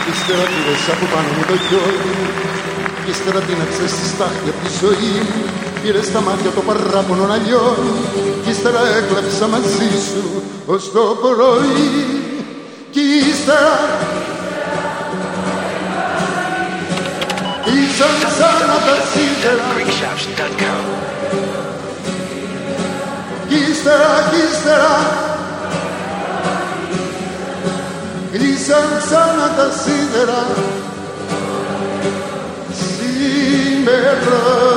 Ύστερα πήρες από πάνω μου το χιόνι, ύστερα τίναξες στη στάχτη απ' τη ζωή μου. Πήρες τα μάτια το παράπονο να λιώνει, κι ύστερα έκλαψα μαζί σου ως το πρωί. Κι ύστερα ήσαν ξανά τα σίδερα. Κι ύστερα κλείσαν ξανά τα σίδερα. Σήμερα